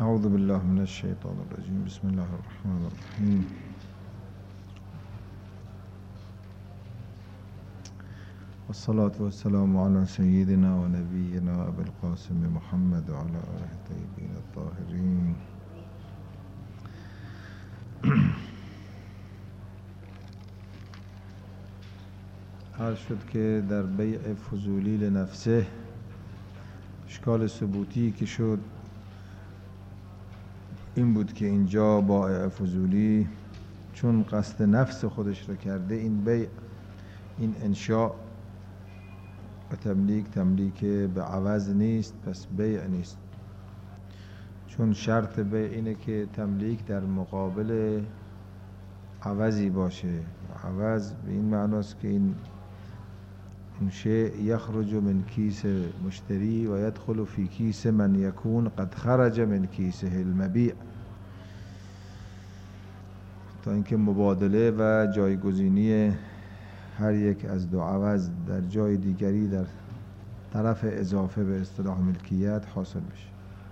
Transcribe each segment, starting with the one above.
اعوذ بالله من الشیطان الرجیم. بسم الله الرحمن الرحیم. والصلاة والسلام على سيدنا ونبينا أبي القاسم محمد وعلى آله الطيبين الطاهرين. عرض شد که در بیع فضولی لنفسه اشکال ثبوتی که شد این بود که اینجا بائع فضولی چون قصد نفس خودش رو کرده، این بیع، این انشاء و تملیک به عوض نیست، پس بیع نیست. چون شرط بیع اینه که تملیک در مقابل عوضی باشه. عوض به این معناست که این شیء یخرج من کیس مشتری و یدخل فی کیس من یکون قد خرج من کیسه المبیع، تا اینکه مبادله و جایگزینی هر یک از دو عوض در جای دیگری در طرف اضافه به اصطلاح ملکیت حاصل بشه.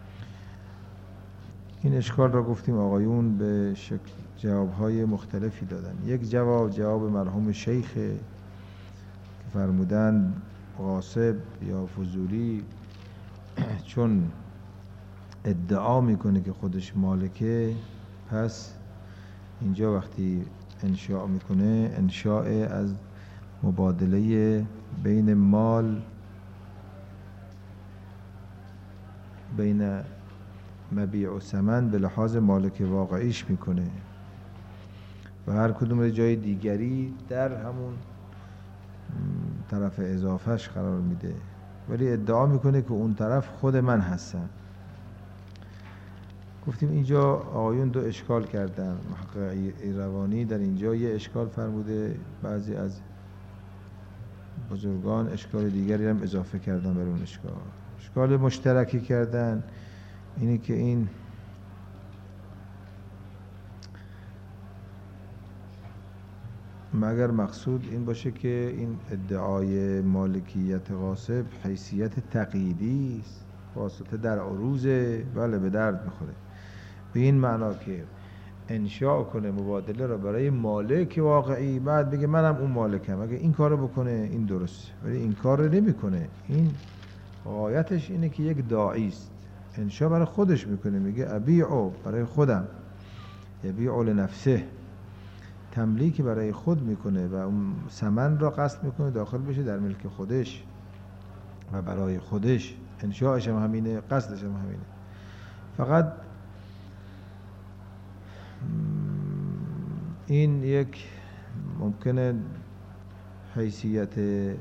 این اشکال را گفتیم آقایون به جوابهای مختلفی دادن. یک جواب مرحوم شیخ که فرمودن غاصب یا فضولی چون ادعا میکنه که خودش مالکه، پس اینجا وقتی انشاء میکنه انشاء از مبادله بین مال، بین مبیع و ثمن به لحاظ مالک واقعیش میکنه و هر کدوم جای دیگری در همون طرف اضافهش قرار میده، ولی ادعا میکنه که اون طرف خود من هستم. گفتیم اینجا آقایون دو اشکال کردن. محقق ایروانی در اینجا یه اشکال فرموده، بعضی از بزرگان اشکال دیگری هم اضافه کردن بر اون اشکال مشترکی کردن. اینی که این مگر مقصود این باشه که این ادعای مالکیت غاصب حیثیت تقییدی است، واسطه در عروضه، بله به درد میخوره. به این معنا که انشاء کنه مبادله را برای مالک واقعی، بعد بگه منم اون مالکم، اگه این کارو بکنه این درسته، ولی این کار رو نمیکنه. این غایتش اینه که یک داعی است، انشاء برای خودش میکنه، میگه ابیعو برای خودم، یبیعو لنفسه، تملیکی برای خود میکنه و اون ثمن را قصد میکنه داخل بشه در ملک خودش و برای خودش. انشاءش هم همینه، قصدش هم همینه. فقط این یک ممکنه حیثیت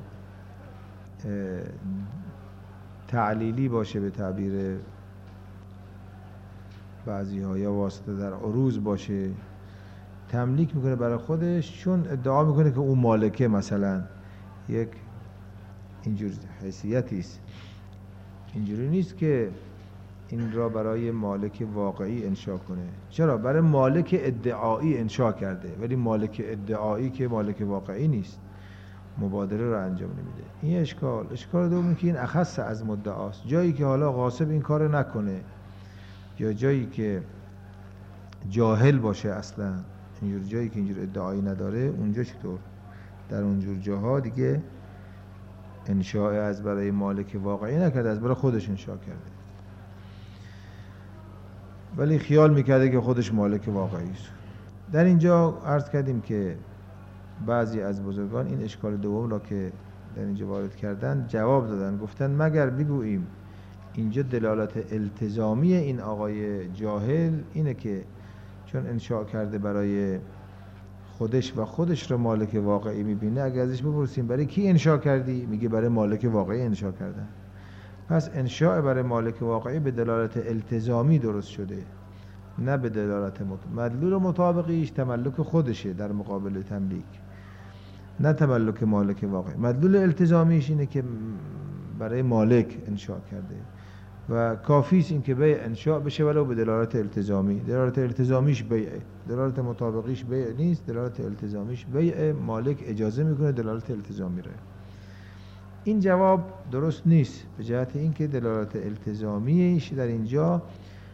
تعلیلی باشه به تعبیر بعضی ها، یا واسطه در عروض باشه. تملیک میکنه برای خودش چون ادعا میکنه که اون مالکه، مثلا یک اینجور حیثیتی است. اینجوری نیست که این را برای مالک واقعی انشاء کنه. چرا؟ برای مالک ادعایی انشاء کرده، ولی مالک ادعایی که مالک واقعی نیست، مبادله را انجام نمیده. این اشکال دوم که این اخص از مدعاست. جایی که حالا غاصب این کار نکنه یا جایی که جاهل باشه، اصلا اینجور جایی که اینجور ادعایی نداره، اونجا چطور؟ در اونجور جاها دیگه انشاء از برای مالک واقعی نکرده، از برای خودش انشاء کرده، ولی خیال میکرده که خودش مالک واقعی است. در اینجا عرض کردیم که بعضی از بزرگان این اشکال دوم را که در اینجا وارد کردن جواب دادن، گفتن مگر بگوییم اینجا دلالت التزامی این آقای جاهل اینه که چون انشاء کرده برای خودش و خودش رو مالک واقعی میبینه، اگر ازش بپرسیم برای کی انشاء کردی، میگه برای مالک واقعی انشاء کردن. پس انشاء برای مالک واقعی به دلالت التزامی درست شده، نه به دلالت مدلول مطابقیش تملک خودشه در مقابل تملیک، نه تملک مالک واقعی. مدلول التزامیش اینه که برای مالک انشاء کرده و کافیست این که بیع انشاء بشه ولو به دلالت التزامی. دلالت التزامیش بیعه، دلالت مطابقیش بیع نیست، دلالت التزامیش بیعه. مالک اجازه میکنه دلالت التزامی ره. این جواب درست نیست به جهت اینکه دلالت التزامیش در اینجا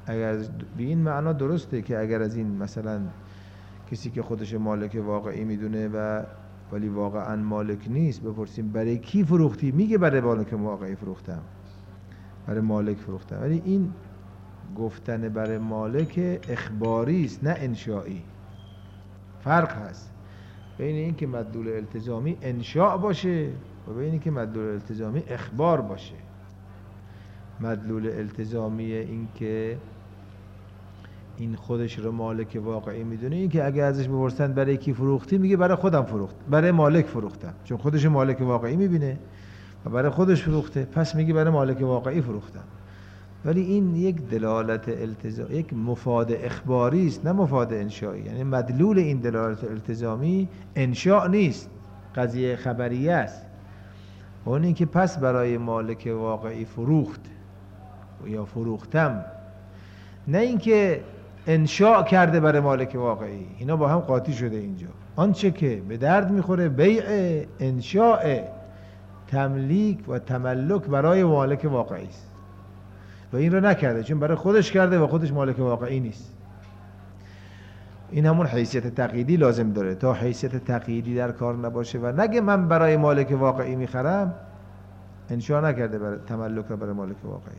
اگر به این معنا درسته که اگر از این مثلا کسی که خودش مالک واقعی میدونه و ولی واقعا مالک نیست بپرسیم برای کی فروختی، میگه برای مالک واقعی فروختم، برای مالک فروختم. ولی این گفتن برای مالک اخباری است نه انشایی. فرق هست بین این که مدلول التزامی انشاء باشه و بین این که مدلول التزامی اخبار باشه. مدلول التزامی این که این خودش رو مالک واقعی میدونه، این که اگه ازش بپرسن برای کی فروختی میگه برای خودم فروخت، برای مالک فروختم، چون خودش مالک واقعی میبینه و برای خودش فروخته، پس میگه برای مالک واقعی فروختم. ولی این یک دلالت التزامی، یک مفاد اخباری است نه مفاد انشایی. یعنی مدلول این دلالت التزامی انشاء نیست، قضیه خبریه است. اون این که پس برای مالک واقعی فروخت یا فروختم، نه اینکه انشاء کرده برای مالک واقعی. اینا با هم قاطی شده اینجا. آنچه که به درد میخوره بیع، انشاء، تملیک و تملک برای مالک واقعی است و این رو نکرده چون برای خودش کرده و خودش مالک واقعی نیست. این همون حیثیت تقییدی لازم داره. تا حیثیت تقییدی در کار نباشه و نگه من برای مالک واقعی میخرم، انشاء نکرده برای تملک رو برای مالک واقعی.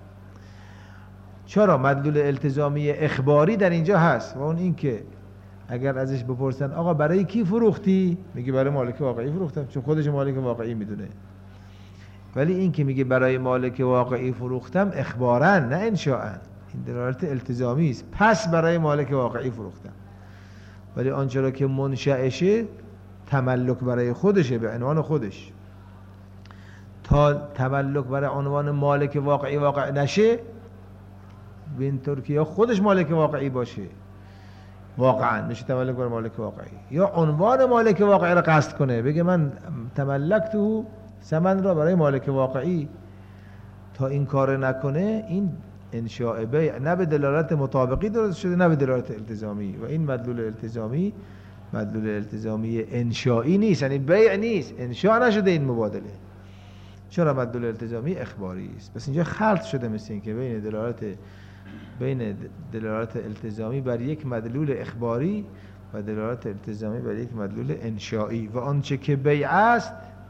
چرا؟ مدلول التزامی اخباری در اینجا هست و اون این که اگر ازش بپرسن آقا برای کی فروختی، میگه برای مالک واقعی فروختم، چون خودش مالک واقعی میدونه. ولی این که میگه برای مالک واقعی فروختم اخباراً نه انشاءً، این دلالت التزامی است، پس برای مالک واقعی فروختم. ولی آنچه را که منشأشه تملک برای خودشه، به عنوان خودش. تا تملک برای عنوان مالک واقعی واقع نشه، به این طور که یا خودش مالک واقعی باشه واقعا میشه تملک برای مالک واقعی، یا عنوان مالک واقعی را قصد کنه بگه من تملکته ثمن را برای مالک واقعی. تا این کار نکنه این انشاء بیع نه به دلالت مطابقی درست شده نه به دلالت التزامی و این مدلول التزامی مدلول التزامی انشایی نیست، یعنی بیع نیست، انشاء نشده این مبادله. چرا؟ مدلول التزامی اخباری است. پس اینجا خلط شده مثل این که بین دلالت التزامی بر یک مدلول اخباری و دلالت التزامی بر یک مدلول انشایی و آنچه که بیع است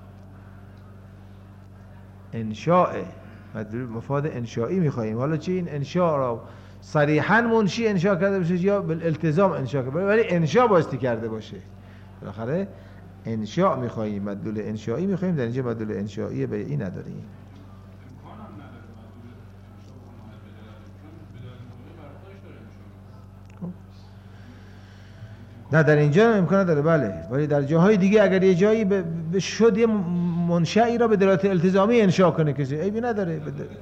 انشاء، مدلول مفاد انشایی میخواییم. حالا چه این انشاء را صریحاً منشی انشاء کرده باشه یا بالالتزام انشاء کرده باشه، ولی انشاء باستی کرده باشه. بالاخره انشاء میخواییم، مدلول انشایی میخواییم. در اینجا مدلول انشایی بیعی نداریم. نه در اینجا امکان داره بله، ولی در جاهای دیگه اگر یه جایی به شد یه منشأی را به دلالت التزامی انشاء کنه کسی عیبی نداره.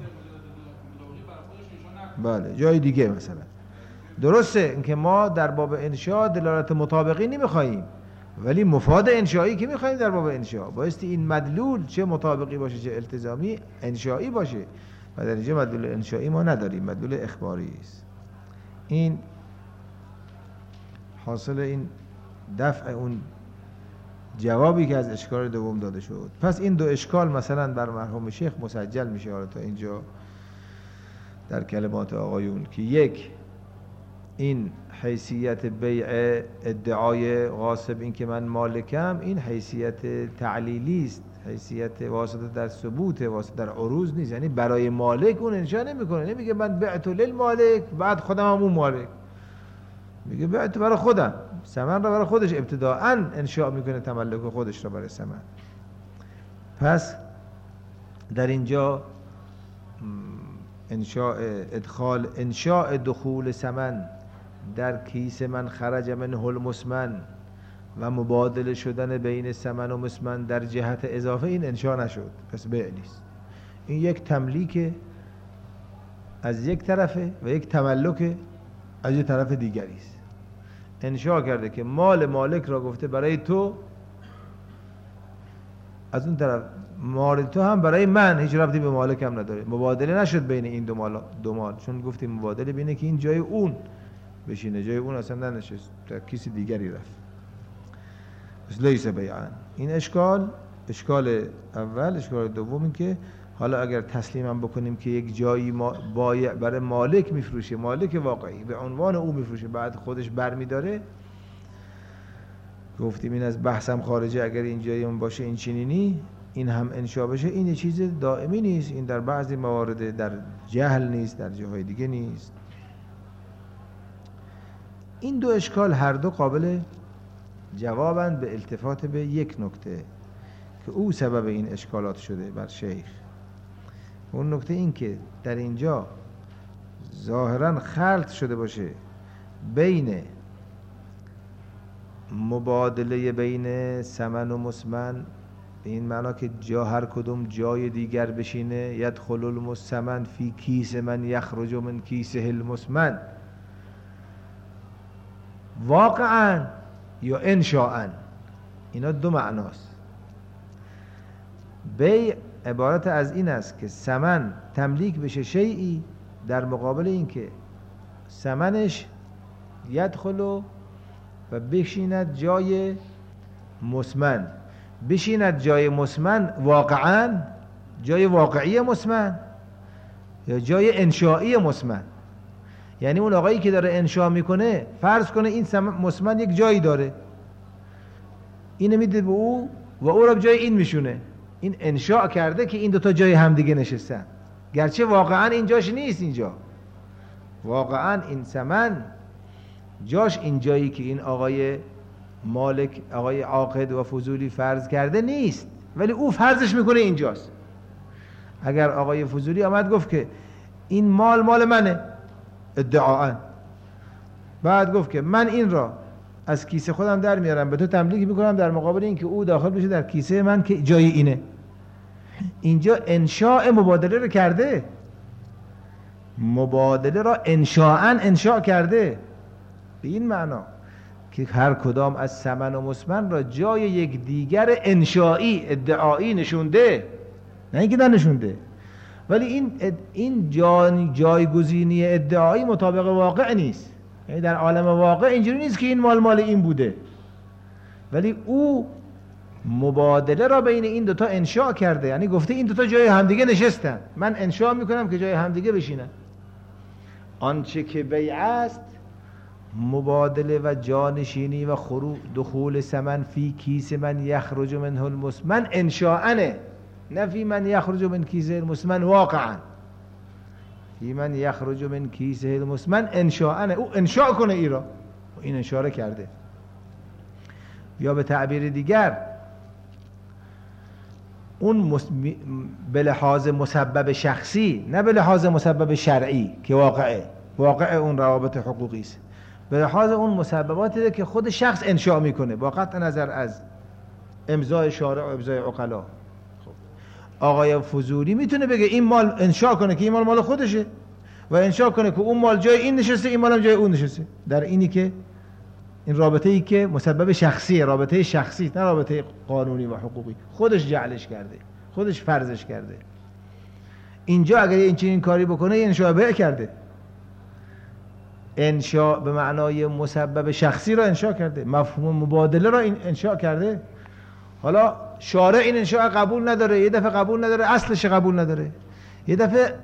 بله جای دیگه مثلا درسته اینکه ما در باب انشاء دلالت مطابقی نمیخوایم، ولی مفاد انشایی که میخوایم در باب انشاء بایستی این مدلول چه مطابقی باشه چه التزامی انشایی باشه و در اینجا مدلول انشایی ما نداریم، مدلول اخباری است. این حاصل این دفع اون جوابی که از اشکال دوم داده شد. پس این دو اشکال مثلا بر مرحوم شیخ مسجل میشه حالا تا اینجا در کلمات آقایون که یک، این حیثیت بیع ادعای غاصب این که من مالکم، این حیثیت تعلیلی است، حیثیت واسطه در ثبوت، واسطه در عروض نیست. یعنی برای مالک اون انشاء نمیکنه، نمیگه من بعت للمالک بعد خودم همون مالک، میگه بعت برای خودم، ثمن را برای خودش ابتداءً انشاء میکنه، تملک خودش را برای ثمن. پس در اینجا انشاء دخول ثمن در کیس من خرج منه المثمن و مبادله شدن بین ثمن و مثمن در جهت اضافه، این انشاء نشد، پس بیع نیست. این یک تملیک از یک طرفه و یک تملک از یک طرف دیگری است. انشاء کرده که مال مالک را گفته برای تو، از اون طرف مال تو هم برای من، هیچ ربطی به مالک هم نداره. مبادله نشد بین این دو مال، چون گفتیم مبادله بینه که این جای اون بشینه، جای اون اصلا ننشست، در کسی دیگری رفت. پس لیس بیعن. این اشکال اول. اشکال دوم این که حالا اگر تسلیمم بکنیم که یک جایی بایع برای مالک میفروشه، مالک واقعی به عنوان او میفروشه، بعد خودش برمیداره، گفتیم این از بحثم خارجه، اگر این جایی اون باشه این چنینی، این هم انشا بشه، این یه چیز دائمی نیست، این در بعضی موارد در جهل نیست، در جاهای دیگه نیست. این دو اشکال هر دو قابل جوابند به التفات به یک نکته که او سبب این اشکالات شده بر شیخ. اون نکته این که در اینجا ظاهراً خلط شده باشه بین مبادله بین ثمن و مسمن، به این معنا که جا هر کدوم جای دیگر بشینه، یدخل المسمن فی کیس من یخرج من کیسه المسمن، واقعاً یا انشاءً. اینا دو معناست. بیع عبارت از این است که ثمن تملیک بشه شیئی در مقابل این که ثمنش یدخل و بشیند جای مسمن، بشیند جای مسمن واقعاً، جای واقعی مسمن یا جای انشایی مسمن. یعنی اون آقایی که داره انشا میکنه فرض کنه این مسمن یک جایی داره، اینو میده به او و او را جای این میشونه، این انشاء کرده که این دوتا جای همدیگه نشستن، گرچه واقعا این جاش نیست. اینجا واقعا این ثمن جاش این جایی که این آقای مالک، آقای عاقد و فضولی فرض کرده نیست، ولی او فرضش میکنه اینجاست. اگر آقای فضولی آمد گفت که این مال منه ادعاً، بعد گفت که من این را از کیسه خودم در میارم به تو تملیک میکنم در مقابل این که او داخل بشه در کیسه من که جای اینه، اینجا انشاء مبادله رو کرده، مبادله را انشاءً انشاء کرده، به این معنا که هر کدام از ثمن و مسمن را جای یک دیگر انشایی ادعایی نشونده، نه اینکه نشونده، ولی این جایگزینی ادعایی مطابق واقع نیست. یعنی در عالم واقع اینجوری نیست که این مال این بوده، ولی او مبادله را بین این دوتا انشاء کرده، یعنی گفته این دوتا جای همدیگه نشستن، من انشاء میکنم که جای همدیگه بشینن. آنچه که بیع است مبادله و جانشینی و دخول ثمن فی کیس من یخرج منه المسمن انشاءنه، نه فی من یخرج من کیسه المسمن واقعا. فی من یخرج من کیسه المسمن انشاءنه، او انشاء کنه ای را، این اشاره کرده. یا به تعبیر دیگر اون به لحاظ مسبب شخصی، نه به لحاظ مسبب شرعی که واقع اون روابط حقوقی است، به لحاظ اون مسبباتی که خود شخص انشاء میکنه با قطع نظر از امضای شارع و امضای عقلا. آقای فضولی میتونه بگه این مال انشاء کنه که این مال خودشه و انشاء کنه که اون مال جای این نشسته، این مالم جای اون نشسته، در اینی که این رابطه ای که مسبب شخصیه، رابطه شخصی نه رابطه قانونی و حقوقی، خودش جعلش کرده، خودش فرضش کرده. اینجا اگر این چنین کاری بکنه انشاء بیع کرده، انشاء به معنای مسبب شخصی را انشاء کرده، مفهوم مبادله را انشاء کرده. حالا شارع این انشاء قبول نداره، یه دفعه قبول نداره، اصلش قبول نداره، یه دفعه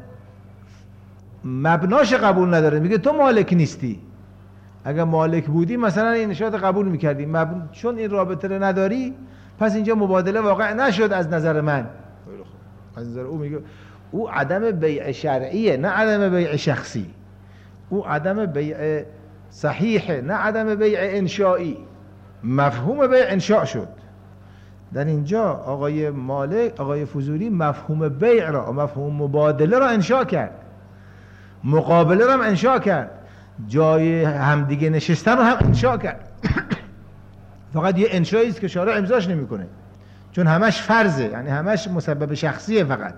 مبناش قبول نداره، میگه تو مالک نیستی. اگر مالک بودی مثلا این انشاء قبول میکردی، چون این رابطه رو نداری پس اینجا مبادله واقع نشد از نظر من. از نظر او میگه او عدم بیع شرعیه نه عدم بیع شخصی، او عدم بیع صحیحه نه عدم بیع انشایی، مفهوم بیع انشاء شد. در اینجا آقای فضولی مفهوم بیع را، مفهوم مبادله را انشاء کرد، مقابله را هم انشاء کرد، جای همدیگه نشستن رو هم انشاء کرد. فقط یه انشایی است که شارع امضاش نمیکنه، چون همش فرضه، یعنی همش مسبب شخصیه فقط.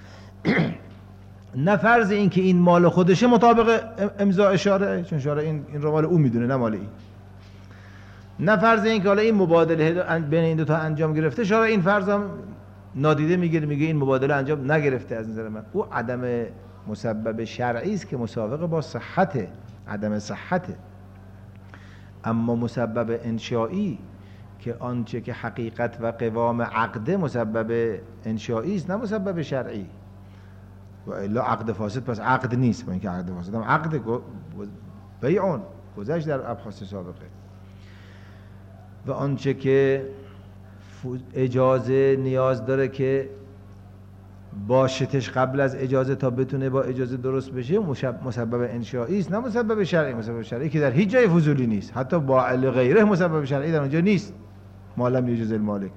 نه فرض این که این مال خودشه مطابق امضاء شارع، چون شارع این رو مال او میدونه نه مال این. نه فرض این که حالا این مبادله بین این دو تا انجام گرفته، شارع این فرض هم نادیده میگیره، میگه این مبادله انجام نگرفته از نظر من. او عدم مسبب شرعی است که مسابقه با صحته، عدم صحته. اما مسبب انشایی که آنچه که حقیقت و قوام عقده مسبب انشایی است نه مسبب شرعی. و الا عقد فاسد پس عقد نیست. با اینکه عقد فاسد هم عقد بیعون گذشت در ابحاث سابقه. و آنچه که اجازه نیاز داره که باشتش قبل از اجازه تا بتونه با اجازه درست بشه مسبب انشایی است، نه مسبب شرعی. مسبب شرعی که در هیچ جای فضولی نیست، حتی با غیره مسبب شرعی در اونجا نیست. معلم یجوز المالک.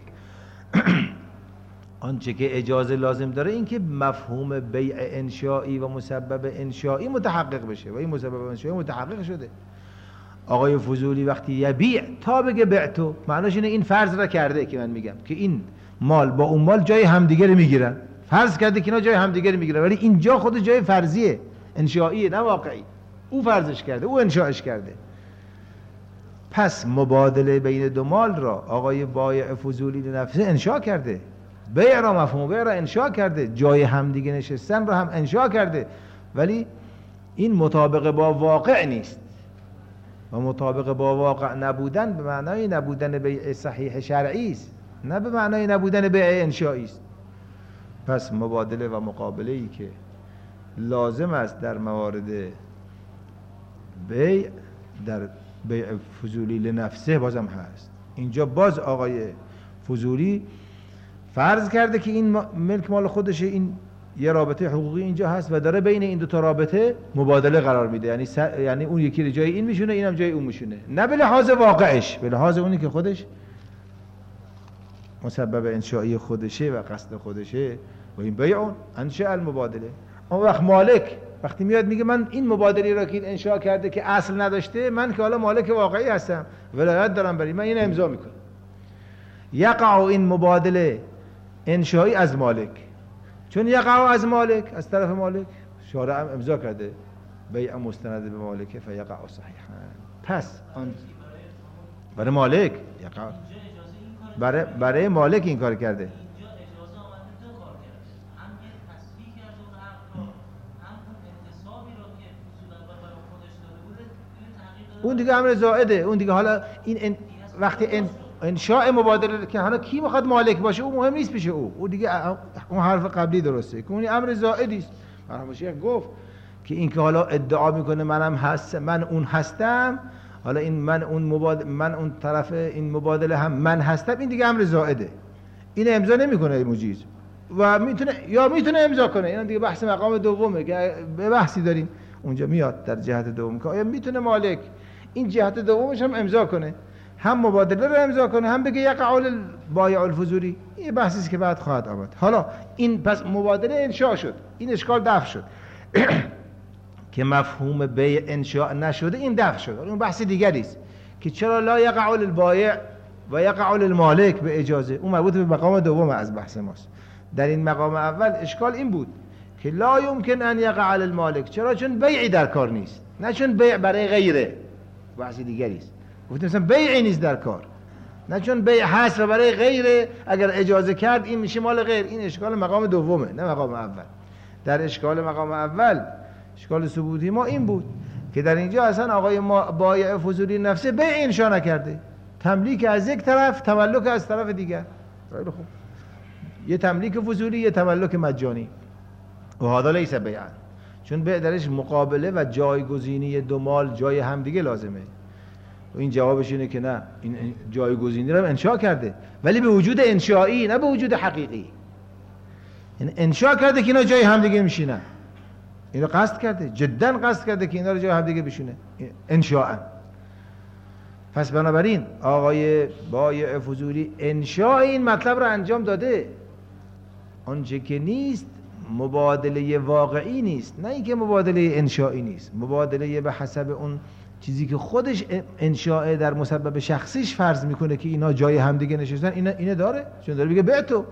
آنچه که اجازه لازم داره این که مفهوم بیع انشایی و مسبب انشایی متحقق بشه و این مسبب انشایی متحقق شده. آقای فضولی وقتی یبیع تا بگه بعتو، معناش اینه این فرض را کرده که من میگم که این مال با اون مال جای همدیگه رو میگیرن، فرض کرده که اینا جای همدیگه رو میگیرن، ولی اینجا خود جای فرضیه، انشائیه نه واقعی. او فرضش کرده، او انشاءش کرده. پس مبادله بین دو مال را آقای بایع فضولی نفسه انشاء کرده، بیع را مفهوم بیع را انشاء کرده، جای همدیگه نشستن را هم انشاء کرده، ولی این مطابق با واقع نیست. و مطابق با واقع نبودن به معنای نبودن بیع صحیح شرعی است، نه به معنای نبودن بیع انشایی است. پس مبادله و مقابله ای که لازم است در موارد بیع، در بیع فضولی لنفسه بازم هست. اینجا باز آقای فضولی فرض کرده که این ملک مال خودشه، این یه رابطه حقوقی اینجا هست و داره بین این دو تا رابطه مبادله قرار میده، یعنی اون یکی رو جای این میشونه، اینم جای اون میشونه، نه به لحاظ واقعش، به لحاظ اونی که خودش مسبب انشایی خودشه و قصد خودشه. و این بیعون انشاء المبادله. اون وقت مالک وقتی میاد میگه من این مبادله را که این انشاء کرده که اصل نداشته، من که حالا مالک واقعی هستم، ولایت دارم برای من، این امضا میکنم. یقع این مبادله انشایی از مالک، چون یقع از مالک، از طرف مالک، شارع هم امضا کرده بیع مستند به مالک فیقع صحیحا. پس برای مالک یقع، برای مالک این کار کرده. اون دیگه امر زائده، اون دیگه حالا این وقتی انشاء مبادله که حالا کی میخواد مالک باشه او مهم نیست پیش او دیگه اون حرف قبلی درسته که اون امر زائدی است. مرحوم شیخ گفت که این که حالا ادعا میکنه منم هست، من اون هستم، حالا این من اون طرف این مبادله هم من هستم، این دیگه امر زائده، این امضا نمیکنه مجیز و میتونه امضا کنه. این دیگه بحث مقام دومه که به بحثی داریم اونجا میاد در جهت دوم که آیا میتونه مالک این جهت دومش هم امضا کنه، هم مبادله رو امضا کنه، هم بگه یقع البایع الفضولی. این بحثی است که بعد خواهد آمد. حالا این پس مبادله انشاء شد، این اشکال دفع شد. که مفهوم بیع انشاء نشده این دفع شد. اون بحث دیگری است که چرا لا یقع البایع و یقع المالک به اجازه، اون مربوط به مقام دوم از بحث ماست. در این مقام اول اشکال این بود که لا یمکن ان یقع المالک. چرا؟ چون بیعی در کار نیست، نه چون بیع برای غیره، بحث دیگری است. گفتیم مثلا بیعی نیست در کار، نه چون بیع هست و برای غیره اگر اجازه کرد این میشه مال غیر. این اشکال مقام دومه نه مقام اول. در اشکال مقام اول، اشکال ثبوتی ما این بود که در اینجا اصلا آقای بایع فضولی نفسه بیع انشا نکرده، تملیک از یک طرف، تملک از طرف دیگر. خیلی خوب، یه تملیک فضولی، یه تملک مجانی. و هذا لیس بیعا، چون بیع درش مقابله و جایگزینی دو مال جای همدیگه لازمه. و این جوابش اینه که نه، این جایگزینی رو انشاء کرده ولی به وجود انشایی نه به وجود حقیقی. یعنی انشاء کرده که اینا جای همدیگه میشینن، اینو قصد کرده، جدا قصد کرده که اینا رو جای همدیگه بشونه انشاء. پس بنابراین آقای بایع فضولی انشاء این مطلب رو انجام داده. آنچه که نیست مبادله واقعی نیست، نه اینکه مبادله انشایی نیست، مبادله به حسب اون چیزی که خودش انشاء در مسبب شخصیش فرض میکنه که اینا جای همدیگه نشستن، اینه داره، چون داره میگه بعتو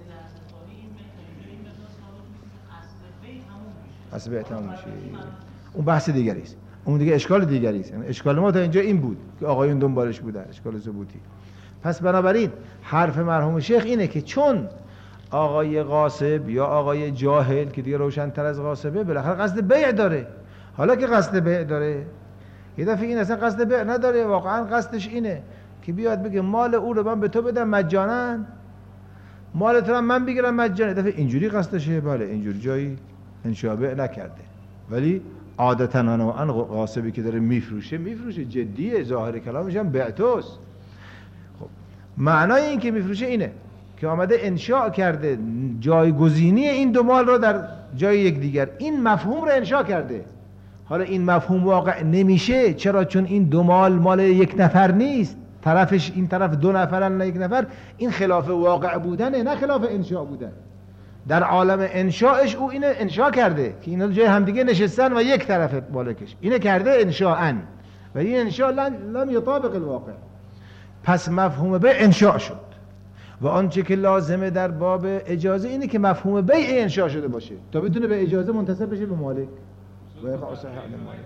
اصل بیع تموم میشه. اون بحث دیگری است، اون دیگه اشکال دیگری است. اشکال ما تا اینجا این بود که آقایون دنبالش بودن، اشکال ثبوتی. پس بنابراین حرف مرحوم شیخ اینه که چون آقای غاصب یا آقای جاهل که دیگه روشن‌تر از غاصبه بالاخره قصد بیع داره، حالا که قصد بیع داره، یه دفعه این اصلا قصد بیع نداره، واقعا قصدش اینه که بیاد بگه مال او رو من به تو بدم مجانا، مال تو رو من بگیرم مجانا. دفعه اینجوری قصدشه، بله اینجوری جایی انشاء بیع نکرده. ولی عادتاً آن غاصبی که داره میفروشه جدیه، ظاهر کلامش هم بعتوست. خب معنای این که میفروشه اینه که آمده انشاء کرده جایگزینی این دو مال رو در جای یکدیگر، این مفهوم رو انشاء کرده. حالا این مفهوم واقع نمیشه، چرا؟ چون این دو مال یک نفر نیست، طرفش این طرف دو نفرن نه یک نفر. این خلاف واقع بودنه، نه خلاف انشاء بودن. در عالم انشاءش او اینه انشاء کرده که اینا جای همدیگه نشستن و یک طرف مالکش اینه کرده انشاءن، و این انشاء لم یطابق الواقع. پس مفهوم بیع انشاء شد و آنچه که لازمه در باب اجازه اینه که مفهوم بیع انشاء شده باشه تا بتونه به اجازه منتسب بشه به مالک و یقع صحیح علی مالک.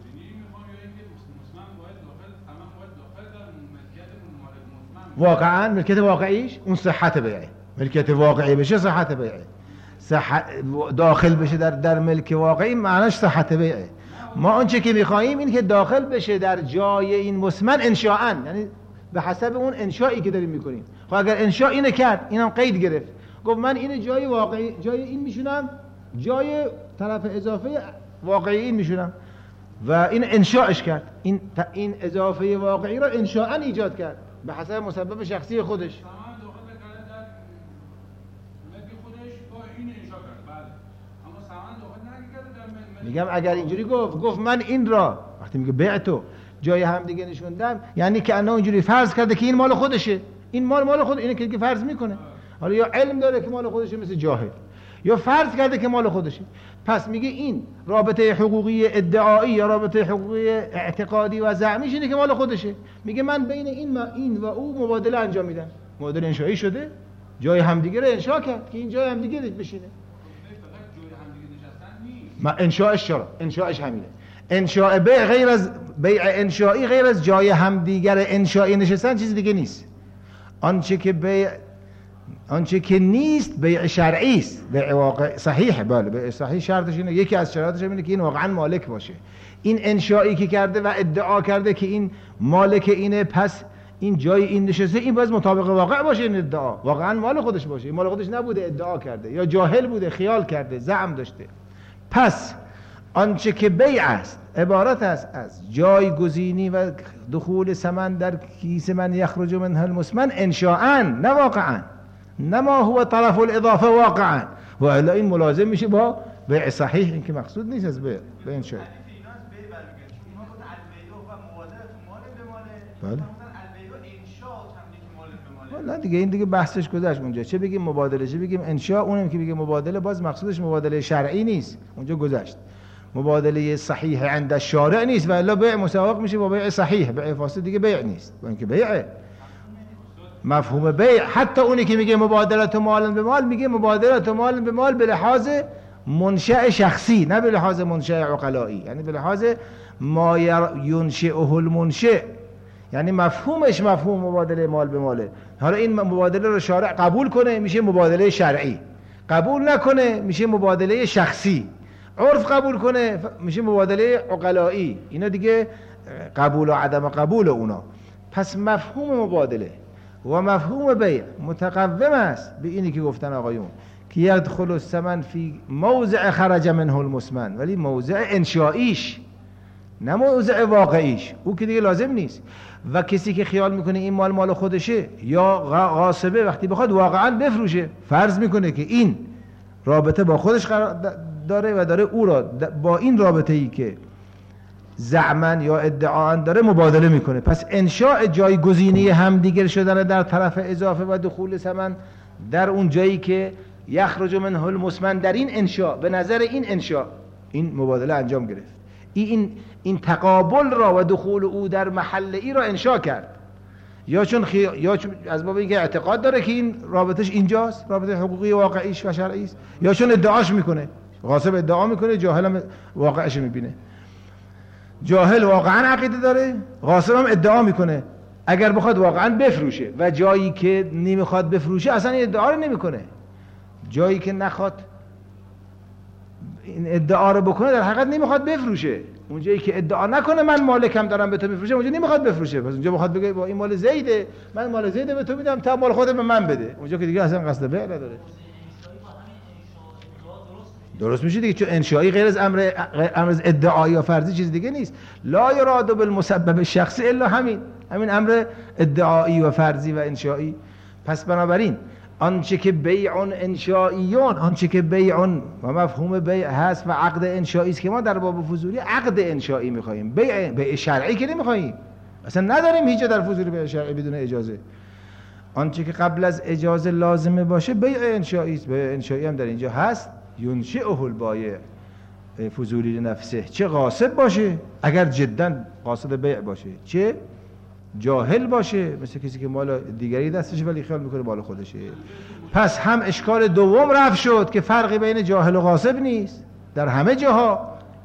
واقعا ملکیت واقعیش اون صحت بیعه، ملکیت واقعی بشه صحت بیعه، داخل بشه در ملک واقعی معناش صحت بیعه. ما آنچه که میخواییم این که داخل بشه در جای این مسمن انشاءن، یعنی به حسب اون انشائی که داریم میکنیم. خب اگر انشاء اینه کرد، اینم قید گرفت، گفت من اینه جای واقعی، جای این میشونم، جای طرف اضافه واقعی این میشونم، و این انشاءش کرد، این اضافه واقعی را انشاءن ایجاد کرد به حسب مسبب شخصی خودش. میگم اگر اینجوری گفت من این را وقتی میگه بعتو جای هم دیگه نشوندم، یعنی که انا اینجوری فرض کرده که این مال خودشه، این مال خود اینه که فرض میکنه. حالا یا علم داره که مال خودشه مثل جاهل، یا فرض کرده که مال خودشه. پس میگه این رابطه حقوقی ادعایی یا رابطه حقوقی اعتقادی و زعمیش اینه که مال خودشه. میگه من بین این و او مبادله انجام میدم. مبادله انشایی شده، جای همدیگه رو انشا کرد که این جای همدیگه بشینه. ما انشاءش چرا؟ انشاءش همینه. انشاء بیع غیر از بیع انشایی، غیر از جای همدیگر انشایی نشستن چیز دیگه نیست. آنچه که نیست بیع شرعی است، بیع واقع صحیح. بله بیع صحیح شرطش اینه، یکی از شرایطش اینه که این واقعا مالک باشه. این انشایی که کرده و ادعا کرده که این مالک اینه، پس این جای این نشسته، این باید مطابق واقع باشه. این ادعا واقعا مال خودش باشه، این مال خودش نبوده ادعا کرده، یا جاهل بوده خیال کرده زعم داشته. پس آنچه که بیع است عبارت است از جایگزینی و دخول ثمن در کیس من یخرج منه المسمن انشاءً، نه واقعا، نه ما هو طرف الاضافه واقعا، و الا این ملازم میشه با بیع صحیح. این که مقصود نیست از بیع انشاء. بله نه دیگه، این دیگه بحثش گذشت اونجا. چه بگیم مبادله، چه بگیم انشاء. اونم که بگیم مبادله باز مقصودش مبادله شرعی نیست، اونجا گذشت. مبادله صحیح عند الشارع نیست، و الا بیع مساوق میشه با بیع صحیح. بیع فاسد دیگه بیع نیست، با اینکه بیعه. مفهوم بیع حتی اونی که میگه مبادله مال به مال، میگه مبادله مال به مال به لحاظ منشأ شخصی، نه به لحاظ منشأ عقلایی، یعنی به لحاظ ما ینشئه المنشئ، یعنی مفهومش مفهوم مبادله مال به ماله. حالا این مبادله رو شارع قبول کنه میشه مبادله شرعی، قبول نکنه میشه مبادله شخصی، عرف قبول کنه میشه مبادله عقلایی. اینا دیگه قبول و عدم قبول اونا. پس مفهوم مبادله و مفهوم بیع متقوم است به اینی که گفتن آقایون که یدخل الثمن فی موضع خرج منه المسمن، ولی موضع انشائیش نه موضع واقعیش، او که دیگه لازم نیست. و کسی که خیال میکنه این مال خودشه یا غاصبه، وقتی بخواد واقعا بفروشه فرض میکنه که این رابطه با خودش قرار داره و داره او را با این رابطه ای که زعمن یا ادعاان داره مبادله میکنه. پس انشاء جایگزینی همدیگر شدن در طرف اضافه و دخول ثمن در اون جایی که یخرج منه المسمن، در این انشاء به نظر این انشاء این مبادله انجام گرفت. این تقابل را و دخول او در محل ای را انشاء کرد، یا چون از باب اینکه اعتقاد داره که این رابطش اینجاست، رابطه حقوقی واقعیش و شرعی است، یا چون ادعاش میکنه. غاصب ادعا میکنه، جاهل هم واقعش میبینه. جاهل واقعا عقیده داره، غاصب هم ادعا میکنه. اگر بخواد واقعا بفروشه و جایی که نمیخواد بفروشه اصلا این ادعا رو نمیکنه، جایی که نخواد این ادعا رو بکنه در حقیقت نمیخواد بفروشه. اونجایی که ادعا نکنه من مالکم دارم به تو میفروشم، اونجا نمیخواد بفروشه. پس اونجا بخواد بگه با این مال زیده، من مال زیده به تو میدم تا مال خودت به من بده، اونجا که دیگه اصلا قصد بیع نداره. درست میشه دیگه، چون انشایی غیر از امر ادعایی یا فرضی چیز دیگه نیست. لا یراد بالمسبب شخصی الا همین امر ادعایی و فرضی و انشایی. پس بنابراین آنچه که بیع انشائیون، آنچه که بیع و مفهوم بیع هست و عقد انشایی است که ما در باب فضولی عقد انشایی می‌خوایم، بیع شرعی که نمی‌خوایم، اصلا نداریم هیچ در فضولی بیع شرعی بدون اجازه. آنچه که قبل از اجازه لازمه باشه بیع انشایی است. بیع انشایی هم در اینجا هست. ینشئه البایع فضولی نفسه، چه غاصب باشه اگر جدا قاصد بیع باشه، چه جاهل باشه مثل کسی که مال دیگری دستشه ولی خیال میکنه مال خودشه. پس هم اشکال دوم رفع شد که فرقی بین جاهل و غاصب نیست در همه جاها،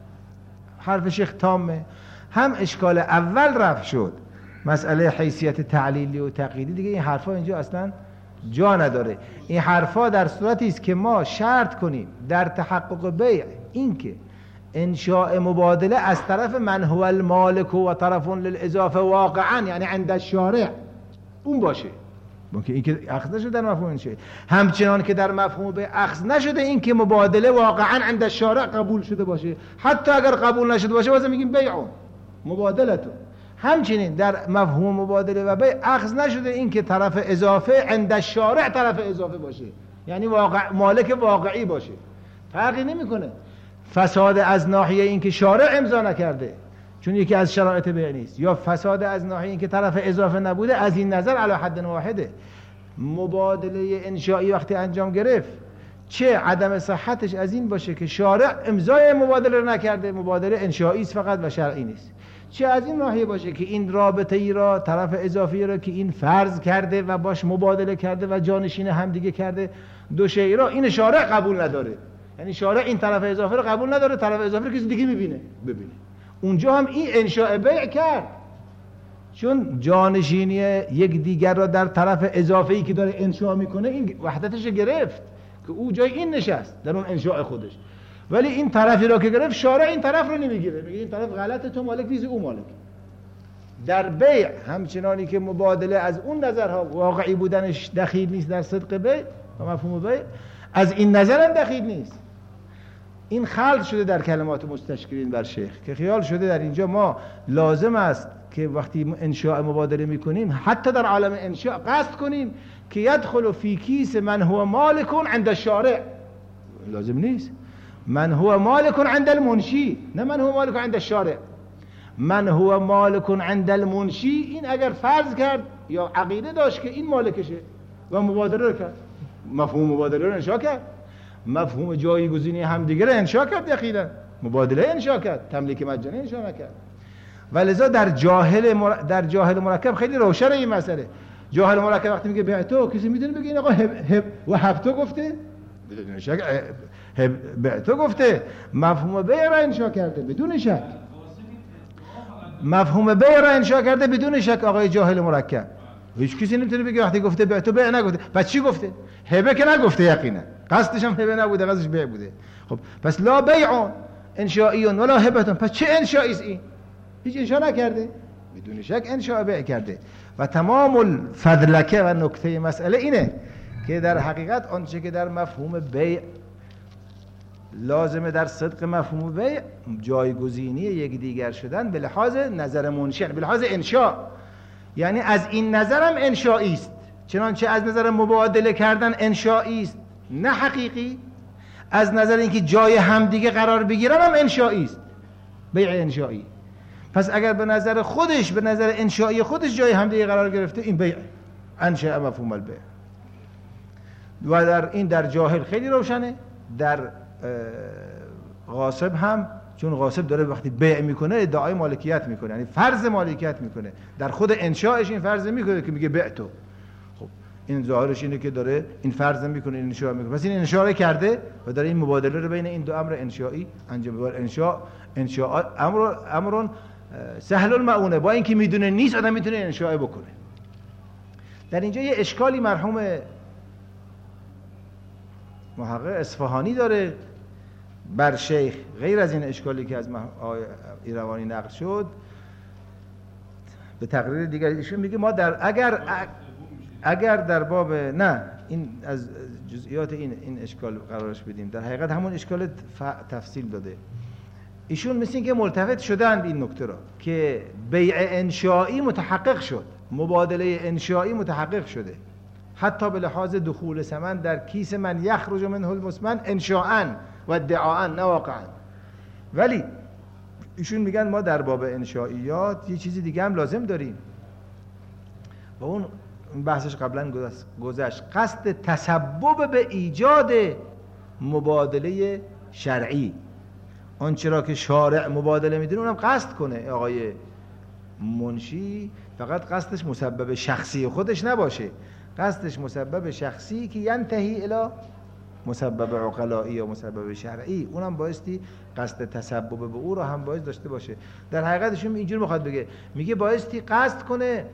حرف شیخ تامه. هم اشکال اول رفع شد، مسئله حیثیت تعلیلی و تقییدی دیگه این حرفا اینجا اصلا جا نداره. این حرفا در صورتی است که ما شرط کنیم در تحقق بیع این که انشاء مبادله از طرف من هو المالک و طرف للاضافه واقعا، یعنی عند الشارع اون باشه، ممکن این که اخذ نشده در مفهوم انشاء، همچنان که در مفهوم بیع اخذ نشده این که مبادله واقعا عند الشارع قبول شده باشه. حتی اگر قبول نشده باشه واسه میگیم بیعون مبادلتون. همچنین در مفهوم مبادله و بیع اخذ نشده این که طرف اضافه عند الشارع طرف اضافه باشه، یعنی مالک واقعی باشه. فرقی نمیکنه. فساد از ناحیه این که شارع امضا نکرده چون یکی از شرایط بیع نیست، یا فساد از ناحیه این که طرف اضافه نبوده، از این نظر علی حد واحده. مبادله انشایی وقتی انجام گرفت چه عدم صحتش از این باشه که شارع امضای مبادله رو نکرده، مبادله انشایی است فقط و شرعی نیست، چه از این ناحیه باشه که این رابطه ای را طرف اضافی را که این فرض کرده و باش مبادله کرده و جانشین هم دیگه کرده دو شی را، این شارع قبول نداره، یعنی شارع این طرف اضافه رو قبول نداره، طرف اضافه رو کسی دیگه ببینه. اونجا هم این انشاء بیع کرد چون جانشینی یک دیگر را در طرف اضافه ای که داره انشاء میکنه این وحدتش گرفت که او جای این نشست در اون انشاء خودش، ولی این طرفی را که گرفت شارع این طرف رو نمیگیره، میگه این طرف غلطه، تو مالک نیستی او مالک. در بیع همچنانی که مبادله از اون نظرها واقعی بودنش دخیل نیست در صدق بیع و مفهوم بیع، از این نظر هم دخیل نیست. این خلق شده در کلمات مستشکلین بر شیخ که خیال شده در اینجا ما لازم است که وقتی انشاء مبادله میکنیم حتی در عالم انشاء قصد کنیم که یدخل فی کیس من هو مالک عند الشارع. لازم نیست. من هو مالک عند المنشی، نه من هو مالک عند الشارع. من هو مالک عند المنشی این اگر فرض کرد یا عقیده داشت که این مالکشه و مبادله رو کرد، مفهوم مبادله رو انشاء کرد، مفهوم جایگزینی همدیگه رو انشاء کرد، یقینا مبادله انشاء کرد، تملیک مجانی انشاء نکرد. ولذا در جاهل مرکب خیلی روشن این مسئله. جاهل مرکب وقتی میگه بعتو، کسی میدونه بگه این آقا هب و هبتو گفته؟ بدون شک بعتو گفته، مفهوم بیع را انشاء کرده بدون شک، مفهوم بیع را انشاء کرده بدون شک آقای جاهل مرکب. هیچ کسی نمیتونه بگه وقتی گفته بعتو بیع نگفته. پس چی گفته؟ هبه که نگفته، یقینا قصدش هم هبه نبوده، قصدش بیع بوده. خب پس لا بیع انشائی ولا هبه، پس چه انشائی است این؟ هیچ انشاء نکرده، بدون شک انشاء بیع کرده. و تمام الفضلکه و نکته مسئله اینه که در حقیقت آنچه که در مفهوم بیع لازمه در صدق مفهوم بیع جایگزینی یک دیگر شدن به لحاظ نظر منشأ، به لحاظ انشاء، یعنی از این نظرم انشائی است، چنانچه از نظر مبادله کردن انشائی است نه حقیقی، از نظر اینکه جای همدیگه قرار بگیرن هم انشائی است، بیع انشائی. پس اگر به نظر خودش، به نظر انشائی خودش جای همدیگه قرار گرفته، این بیع انشاء مفهوم البیع. و در جاهل خیلی روشنه، در غاصب هم، چون غاصب داره وقتی بیع میکنه ادعای مالکیت میکنه، یعنی فرض مالکیت میکنه، در خود انشاءش این فرض میکنه که میگه بعتو. خب این ظاهرش اینه که داره این فرض میکنه، این انشاء میکنه، پس این انشاء کرده و داره این مبادله رو بین این دو امر انشائی انجام میده. انشاء امر سهل المعونه، با اینکه میدونه نیست آدم میتونه انشاء بکنه. در اینجا یه اشکالی مرحوم محقق اصفهانی داره بر شیخ، غیر از این اشکالی که از ایروانی نقل شد، به تقریر دیگر ایشون میگه ما در اگر در باب، نه این از جزئیات این اشکال قرارش بدیم. در حقیقت همون اشکال تفصیل داده. ایشون مثل این که ملتفت شدن به این نکته را که بیع انشایی متحقق شد، مبادله انشایی متحقق شده، حتی به لحاظ دخول ثمن در کیس من یخرج منه المثمن انشاءً و ادعاءً نه واقعاً. ولی ایشون میگن ما در باب انشائیات یه چیزی دیگه هم لازم داریم و اون بحثش قبلا گذشت، قصد تسبب به ایجاد مبادله شرعی. آنچه را که شارع مبادله میدونه اونم قصد کنه آقای منشی، فقط قصدش مسبب شخصی خودش نباشه، قصدش مسبب شخصی که ینتهی الی مسبب عقلائی یا مسبب شرعی، اونم بایستی قصد تسبب به او را هم باید داشته باشه. در حقیقتشون اینجور میخواد بگه، میگه بایستی قصد کنه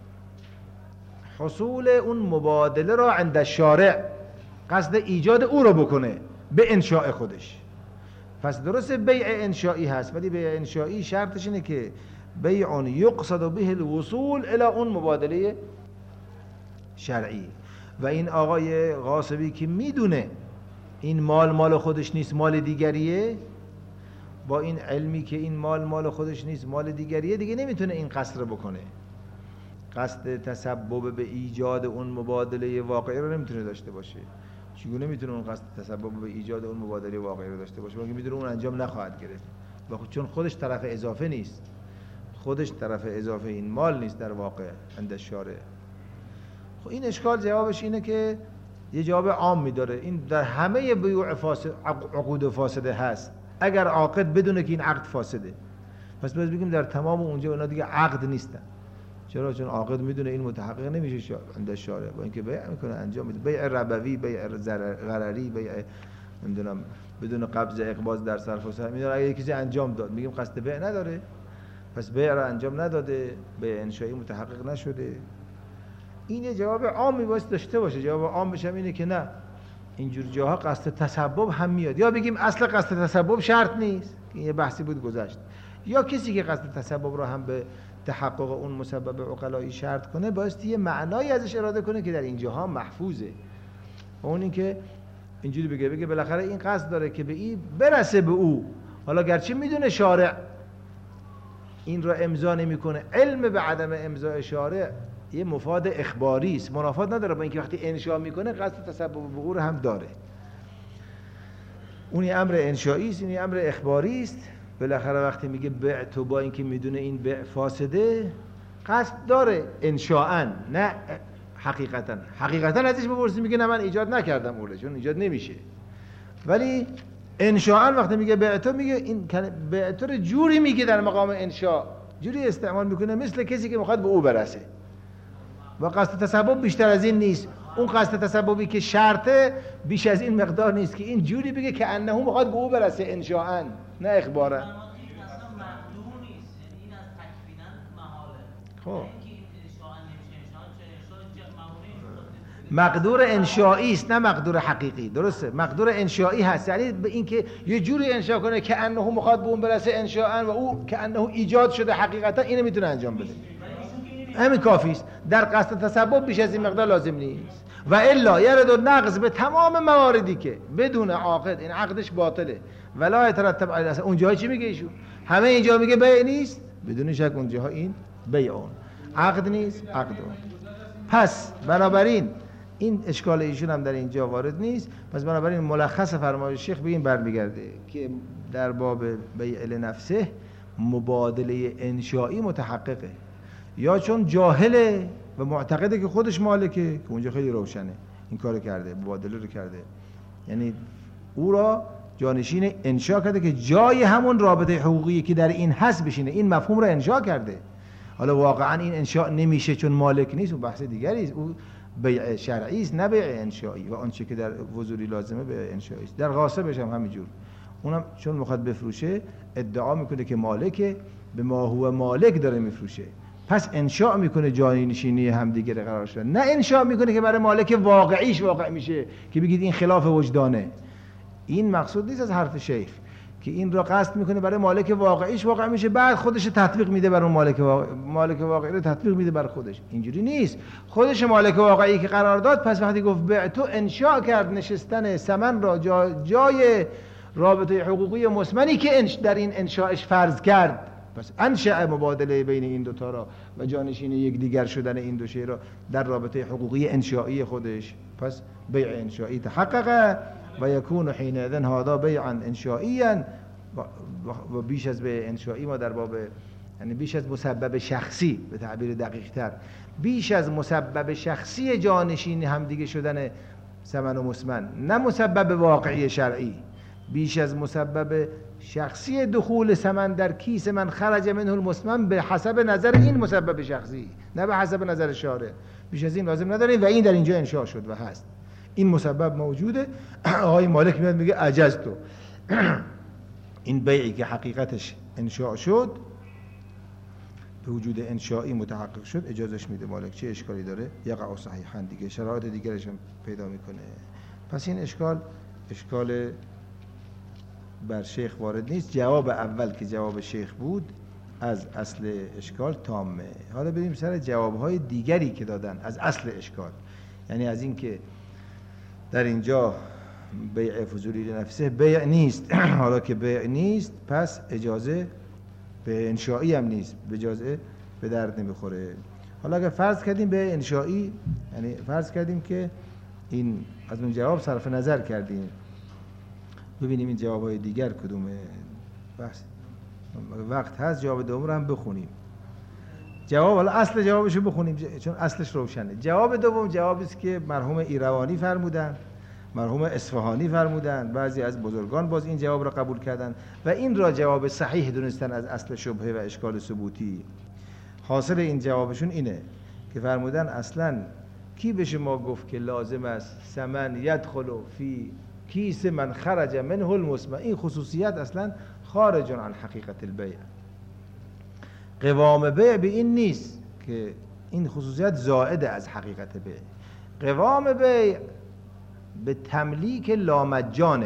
حصول اون مبادله را عند الشارع، قصد ایجاد او را بکنه به انشاء خودش. پس درست بیع انشایی هست، ولی بیع انشایی شرطش اینه که بیع یقصد به الوصول الی اون مبادله شرعی. و این آقای غاصبی که میدونه این مال خودش نیست، مال دیگریه، با این علمی که این مال خودش نیست، مال دیگریه، دیگه نمیتونه این قصد رو بکنه. قصد تسبب به ایجاد اون مبادله واقعی رو نمیتونه داشته باشه. چگونه میتونه اون قصد تسبب به ایجاد اون مبادله واقعی رو داشته باشه؟ چون میدونه اون انجام نخواهد گرفت، چون خودش طرف اضافه نیست، خودش طرف اضافه این مال نیست در واقع عند الشارع. خب این اشکال جوابش اینه که یه جواب عام میداره، این در همه بیوع فاسد، عقود فاسده هست. اگر عاقد بدونه که این عقد فاسده، پس باید بگیم در تمام اونجا اونا دیگه عقد نیستن. چرا؟ چون عاقد میدونه این متحقق نمیشه عند الشارع، با اینکه بیع میکنه انجام میده، بیع ربوی، بیع غرری، بیع نمیدونم بدون قبض اقباض در صرف و صرف، میدونه اگه کسی انجام داد میگیم قصد بیع نداره، پس بیع را انجام نداده، بیع انشایی متحقق نشده. این یه جواب عام میباید داشته باشه. جواب عام بشم اینه که نه، اینجور جاها قصد تسبب هم میاد. یا بگیم اصل قصد تسبب شرط نیست، این یه بحثی بود گذشت، یا کسی که قصد تسبب رو هم به تحقق اون مسبب عقلایی شرط کنه بایستی یه معنایی ازش اراده کنه که در اینجاها محفوظه. اون این که اینجوری بگه بالاخره این قصد داره که به این برسه به او، حالا گرچه میدونه شارع این را امضا نمیکنه، علم به عدم امضاء شارع یه مفاد اخباری است، منافات نداره با اینکه وقتی انشا میکنه قصد تسبب وقوع هم داره. اون یه امر انشایی است، این یه امر اخباری است. بالاخره وقتی میگه بیع، تو با اینکه میدونه این بیع فاسده قصد داره انشاءً، نه حقیقتا ازش بپرسی میگه نه من ایجاد نکردم اون، چون ایجاد نمیشه. ولی انشاءً وقتی میگه بیع تو، میگه این بیع تو رو جوری میگه در مقام انشاء، جوری استعمال میکنه مثل کسی که میخواد به او برسه و قصد تسبب بیشتر از این نیست. اون قصد تسببی که شرطه بیش از این مقدار نیست که این جوری بگه که انه میخواد به او برسه انشاءً، نه اخبارا. خب مقدور انشایی است نه مقدور حقیقی. درسته مقدور انشایی هست، یعنی به این که یه جوری انشا کنه که انه میخواد به اون برسه انشاءً و او که انه ایجاد شده حقیقتا اینو میتونه انجام بده. همین کافی است. در قصد تسبب بیش از این مقدار لازم نیست. و الا یرد النقض به تمام مواردی که بدون عاقد این عقدش باطله ولا يترتب علی اصل. اونجا چی میگه ایشون؟ همه اینجا میگه بیع نیست، بدون شک اونجاها این بیع اون، عقد نیست، عقد اون. پس بنابراین این اشکال ایشون هم در اینجا وارد نیست. پس بنابراین ملخص فرمایش شیخ به این برمیگرده که در باب بیع لنفسه مبادله انشایی متحققه، یا چون جاهله و معتقده که خودش مالکه، که اونجا خیلی روشنه این کارو کرده، مبادله رو کرده، یعنی او را جانشین انشا کرده که جای همون رابطه حقوقی که در این هست بشینه، این مفهوم رو انشا کرده. حالا واقعا این انشا نمیشه چون مالک نیست، و بحث دیگری است، او بیع شرعی است نه بیع انشایی، و آنچه که در وزوری لازمه بیع انشایی است. در غاصبش هم همینجور، اونم چون میخواد بفروشه ادعا میکنه که مالکه، به ما هو مالک داره میفروشه، پس انشاء میکنه جانشینی همدیگه قرار شدن، نه انشاء میکنه که برای مالک واقعیش واقع میشه که بگید این خلاف وجدانه. این مقصود نیست از حرف شیخ که این را قصد میکنه برای مالک واقعیش واقع میشه، بعد خودش تطبیق میده بر اون مالک واقعی رو تطبیق میده بر خودش. اینجوری نیست. خودش مالک واقعی که قرار داد، پس وقتی گفت بعتو انشاء کرد نشستن ثمن را جای رابطه حقوقی مسمنی که در این انشاءش فرض کرد. پس انشاء مبادله بین این دوتا را و جانشین یکدیگر شدن این دو شی را در رابطه حقوقی انشائی خودش، پس بیع انشائی تحقق و یکون حینئذ هذا بیعا انشائیا. و بیش از بیع انشائی ما در باب، یعنی بیش از مسبب شخصی، به تعبیر دقیق تر بیش از مسبب شخصی جانشین همدیگه شدن ثمن و مسمن، نه مسبب واقعی شرعی، بیش از مسبب شخصی دخول ثمن در کیس من خرج منه المسمن به حسب نظر این مسبب شخصی، نه به حسب نظر شارع. بیش از این لازم نداریم و این در اینجا انشاء شد و هست. این مسبب موجوده. آقای مالک میاد میگه عجزتو. این بیعی که حقیقتش انشاء شد، به وجود انشائی متحقق شد، اجازهش میده مالک. چه اشکالی داره؟ یقع صحیحا دیگه، شرایط دیگرش هم پیدا میکنه. پس این اشکال بر شیخ وارد نیست. جواب اول که جواب شیخ بود از اصل اشکال تامه. حالا بریم سر جوابهای دیگری که دادن از اصل اشکال، یعنی از این که در اینجا بیع فضولی لنفسه بیع نیست. حالا که بیع نیست، پس اجازه به انشائی هم نیست، به اجازه به درد نمیخوره. حالا اگر فرض کردیم به انشائی، یعنی فرض کردیم که این از اون جواب صرف نظر کردیم، ببینیم این جوابهای دیگر کدومه. بس وقت هست جواب دوم رو هم بخونیم. جواب، حالا اصل جوابشو بخونیم چون اصلش روشنه. جواب دوم جوابی است که مرحوم ایروانی فرمودن، مرحوم اصفهانی فرمودن، بعضی از بزرگان باز این جواب را قبول کردن و این را جواب صحیح دونستن از اصل شبهه و اشکال ثبوتی. حاصل این جوابشون اینه که فرمودن اصلا کی به شما گفت که لازم است ثمن یدخل فی کیس من خرج منه المسمن؟ این خصوصیت اصلا خارج عن حقیقت البیع. قوام بیع به این نیست که این خصوصیت زائد از حقیقت بیع. قوام بیع به تملیک لامجانه.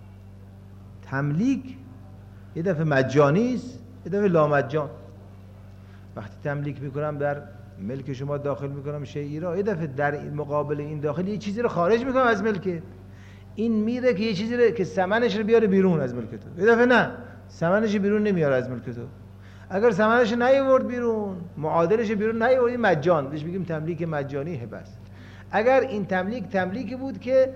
تملیک یه دفعه مجانی است، یه دفعه لامجان. وقتی تملیک میکنم در ملک شما داخل میکنم شیئی را، یه دفعه در مقابل این داخل یه چیزی رو خارج میکنم از ملکت. این میره که یه چیزی رو که ثمنش رو بیاره بیرون از ملک تو، یه دفعه نه، ثمنش بیرون نمیاره از ملک تو. اگر ثمنش نیاورد بیرون، معادلش بیرون نیاورد، این مجان، بهش میگیم تملیک مجانی هبه است. اگر این تملیکی بود که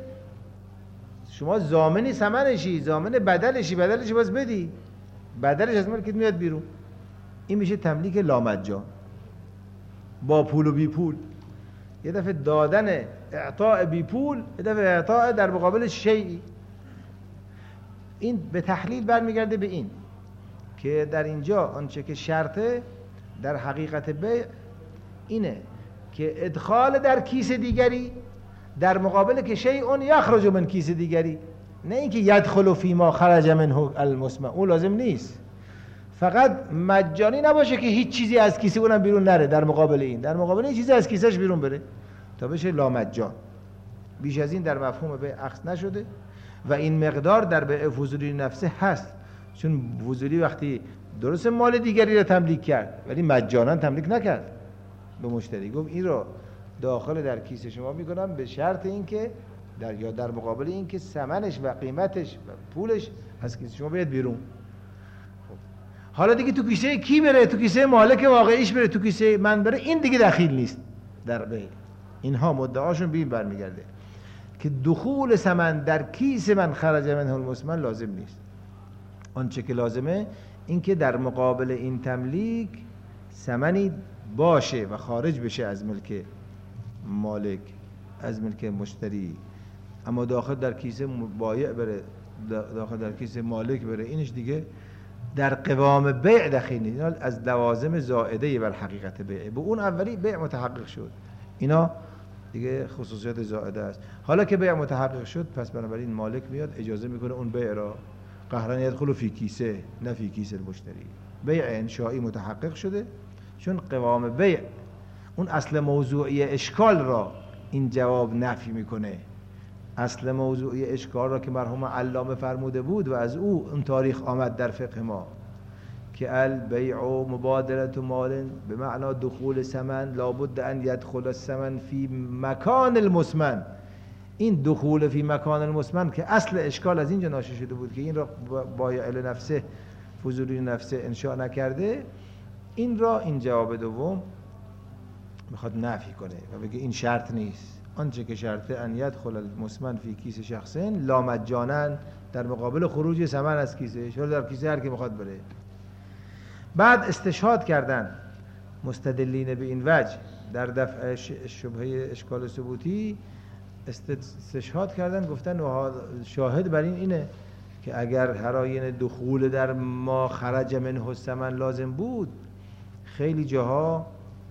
شما ضامنی ثمنشی، ضامن بدلشی باز بدی، بدلش از ملکت میاد بیرون، این میشه تملیک لامجان، با پول و بی پول. یه دفعه دادن اعطاء بی پول، یه دفعه اعطاء در مقابل شیئی. این به تحلیل برمیگرده به این که در اینجا آنچه که شرطه در حقیقت بیع اینه که ادخال در کیس دیگری در مقابل که شیء یخرج من کیس دیگری، نه اینکه یدخل فی ما خرج منه المسمع. اون لازم نیست. فقط مجانی نباشه که هیچ چیزی از کیسه اونم بیرون نره، در مقابل این چیزی از کیسهش بیرون بره تا بشه لامجان. بیش از این در مفهوم بیع اخذ نشده و این مقدار در بیع فضولی نفسه هست. چون فضولی وقتی درست مال دیگری رو تملیک کرد ولی مجانا تملیک نکرد، به مشتری گفت این رو داخل در کیسه شما میکنم به شرط اینکه در مقابل اینکه ثمنش و قیمتش و پولش از کیسه شما بیاد بیرون. حالا دیگه تو کیسه کی بره؟ تو کیسه مالک واقعیش بره، تو کیسه من بره، این دیگه دخیل نیست در بیع. اینها مدعاشون به این برمیگرده که دخول ثمن در کیسه من خرج منه المسمن لازم نیست. آنچه که لازمه این که در مقابل این تملیک ثمنی باشه و خارج بشه از ملک مالک، از ملک مشتری، اما داخل در کیسه بایع بره، داخل در کیسه مالک بره، اینش دیگه در قوام بیع دخیل نیست. اینا از لوازم زائده بر حقیقت بیع. به اون اولی بیع متحقق شد، اینا دیگه خصوصیات زائده است. حالا که بیع متحقق شد، پس بنابراین مالک میاد اجازه میکنه اون بیع را قهرن یدخل فی کیسه، نه فی کیسه المشتری. بیع انشائی متحقق شده، چون قوام بیع اون اصل موضوعی اشکال را این جواب نفی میکنه. اصل موضوعی اشکال را که مرحوم علامه فرموده بود و از او اون تاریخ آمد در فقه ما که البیع و مبادلت مال به معنا دخول ثمن لابد ان یدخل الثمن فی مکان المثمن. این دخول فی مکان المثمن که اصل اشکال از اینجا ناشی شده بود که این را بایع نفسه فضولی نفسه انشاء نکرده، این را این جواب دوم میخواد نفی کنه و بگه این شرط نیست. آنچه که شرطه ان یدخل المثمن فی کیس شخصین لا مجانا، در مقابل خروج ثمن از کیسه، چرا در کیسه هر کی میخواد بره. بعد استشهاد کردن مستدلین به این وجه در دفع شبهه اشکال ثبوتی، استشهاد کردن گفتن شاهد بر این اینه که اگر هراین دخول در ما خرج منه الثمن لازم بود، خیلی جاها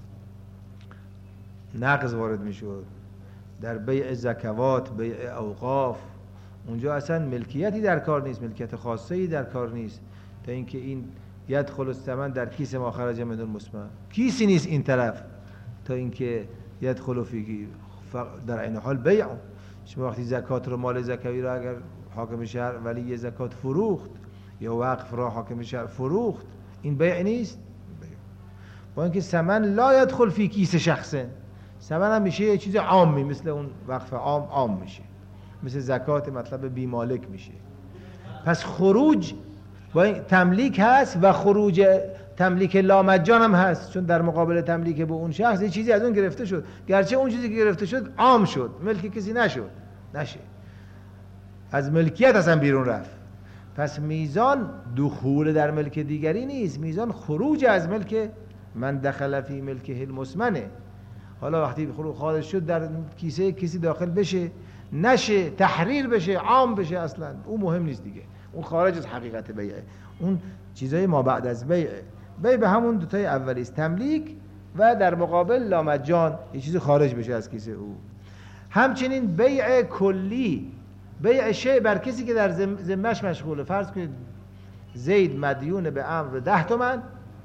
نقض وارد میشد. در بیع زکوات، بیع اوقاف، اونجا اصلا ملکیتی در کار نیست، ملکیت خاصه‌ای در کار نیست، تا اینکه این یدخل الثمن در کیس ما خرج منه المثمن، کیسی نیست این طرف، تا اینکه یدخل فی در این حال بیع. شما وقتی زکات رو، مال زکوی رو اگر حاکم شهر ولی زکات فروخت یا وقف را حاکم شهر فروخت، این بیع نیست. با اینکه ثمن لا يدخل فی کیس شخصه، ثمن هم میشه یه چیز عامی، مثل اون وقف عام میشه، مثل زکات مطلب بی مالک میشه. پس خروج با این تملیک هست و خروج تملیک لامجان هم هست، چون در مقابل تملیک به اون شخص یه چیزی از اون گرفته شد، گرچه اون چیزی که گرفته شد عام شد، ملک کسی نشه، از ملکیت اصلا بیرون رفت. پس میزان دخول در ملک دیگری نیست، میزان خروج از ملک من دخل فی ملکه المثمنه. حالا وقتی خارج شد در کیسه کسی داخل بشه نشه، تحریر بشه، عام بشه، اصلا اون مهم نیست دیگه، اون خارج از حقیقت بیعه، اون چیزای ما بعد از بیعه. بیع به همون دوتای اولی است، تملیک و در مقابل لامجان، یه چیز خارج بشه از کیسه او. همچنین بیع کلی، بیع شیء بر کسی که در ذمه‌اش مشغوله. فرض کنید زید مدیون به عمرو 10 تومن،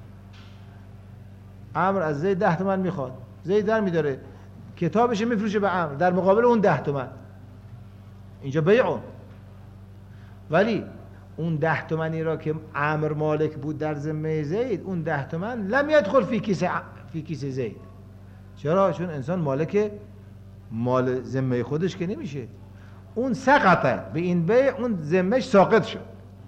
عمرو از زید 10 تومن میخواد، زید در میداره کتابش میفروشه به عمرو در مقابل اون 10 تومن، اینجا بیعون. ولی اون 10 تومنی را که عمرو مالک بود در ذمه زید، اون 10 تومن لم يدخل فی کیسه زید. چرا؟ چون انسان مالک مال ذمه خودش که نمیشه، اون سقطه به این بیع، اون ذمهش ساقط شد،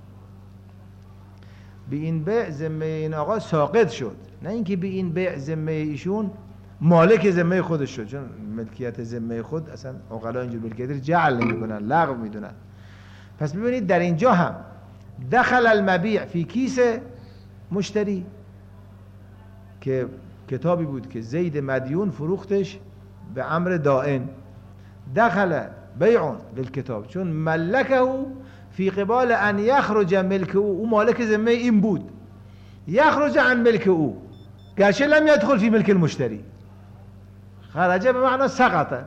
به این بیع ذمه این آقا ساقط شد، نه اینکه به این بیع ذمه ایشون مالک ذمه خودش شد، چون ملکیت ذمه خود اصلا عقلا اینجور ملکیت رو جعل نمی‌کنن، لغو میدونن. پس ببینید در اینجا هم دخل المبیع فی کیس مشتری، که کتابی بود که زید مدیون فروختش به عمرو دائن، دخل بیع للکتاب، چون ملکه فی قبال ان یخرج ملک او مالک ذمه این بود، یخرج عن ملک او، گرچه لم یدخل فی ملک المشتری، خرجه به معنی سقطه.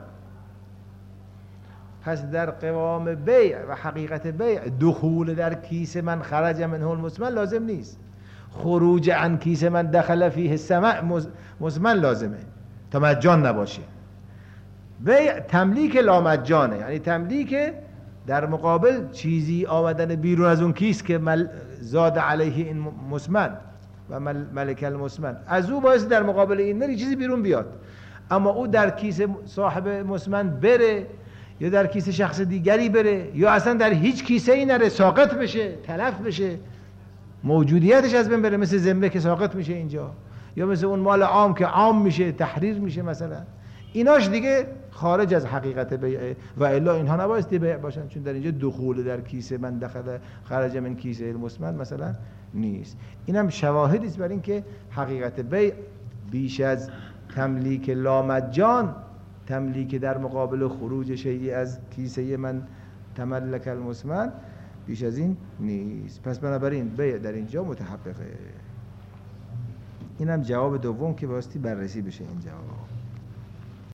پس در قوام بیع و حقیقت بیع دخول در کیس من خرج منه المثمن لازم نیست، خروج عن کیس من دخل فیه مثمن لازمه تا مجان نباشه. بیع تملیک لامجانه، یعنی تملیک در مقابل چیزی آمدن بیرون از اون کیس که زاد علیه این مثمن و ملک المثمن، از او باعث در مقابل این نری چیزی بیرون بیاد، اما او در کیس صاحب مثمن بره یا در کیس شخص دیگری بره یا اصلا در هیچ کیسه ای نره، ساقط بشه، تلف بشه، موجودیتش از بین بره، مثل ذمه که ساقط میشه اینجا، یا مثل اون مال عام که عام میشه، تحریر میشه مثلا، ایناش دیگه خارج از حقیقت بیعه و الا اینها نبایستی بیع باشن، چون در اینجا دخول در کیسه من دخل خرج من کیسه المثمن مثلا نیست. اینم شواهدی است بر این که حقیقت بیع بیش از تملیک لامجان، تملیک در مقابل خروج شیئی از کیسه من تملک المثمن، بیش از این نیست. پس بنابراین بیع در اینجا متحققه. اینم جواب دوم که باستی بررسی بشه این جواب.